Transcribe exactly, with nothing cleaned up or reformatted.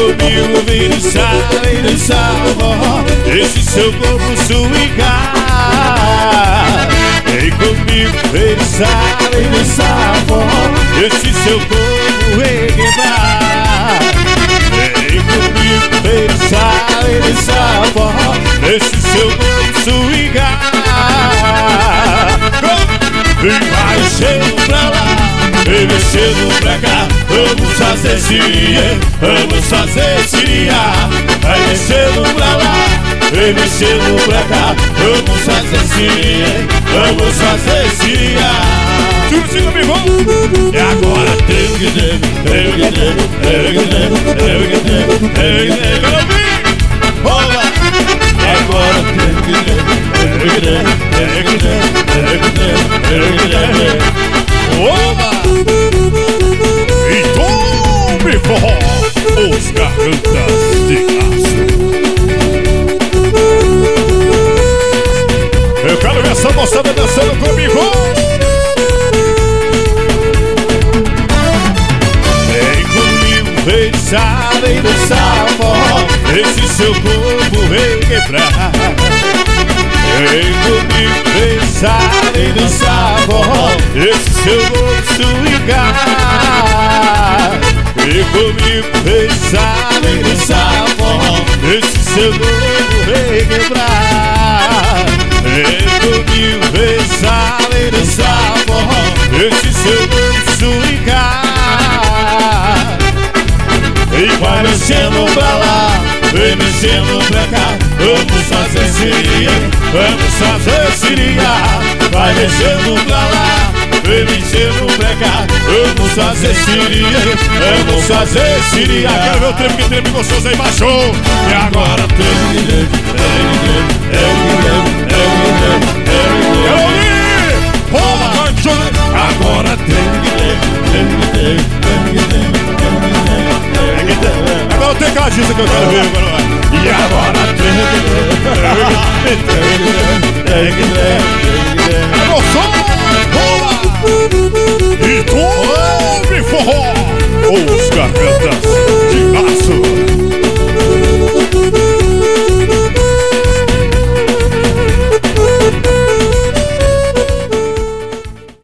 comigo vem dançar, vem dançar forró. Esse seu corpo swingar. Vem comigo vem dançar, vem dançar forró. Esse seu corpo requebrar. Vem comigo vem dançar, vem dançar forró. Esse seu corpo swingar. E vai mexendo pra lá, vem mexendo pra cá. Vamos fazer siria, vamos fazer siria. Vai mexendo pra lá, vem mexendo pra cá. Vamos fazer siria, vamos fazer siria. Tira o tiro, meu irmão. E agora tem que ter, tem que ter, tem que ter, tem que ter, tem que ter. Rola! E agora tem que ter, tem que ter, tem que ter, tem que ter, tem que ter. Oba! E tome forró, os gargantas de aço. Eu quero ver essa moçada dançando comigo. Vem comigo, vem dançar, vem dançar forró. Esse seu corpo vem quebrar. Vem comigo, vem dançar, vem dançar forró. Esse seu corpo swingar. Vem comigo, vem dançar, vem dançar forró. Esse seu corpo vem quebrar. Vem comigo, vem dançar, vem dançar forró. Esse seu corpo swingar. E vai mexendo pra lá, vem mexendo pra cá. Vamos fazer siria, vamos fazer siria. Vai mexendo pra lá, vem mexendo pra cá. Vamos fazer siria, vamos fazer siria. Quero ver o treme que treme gostoso aí, baixou. E agora treme, treme, treme, treme, treme, treme. Eu ouvi! Rola, vai, joga. Agora treme, treme, treme, treme, treme, treme. Agora tem cajista que eu quero ver agora. E agora treme, treme, treme, treme, treme, treme. É gostoso!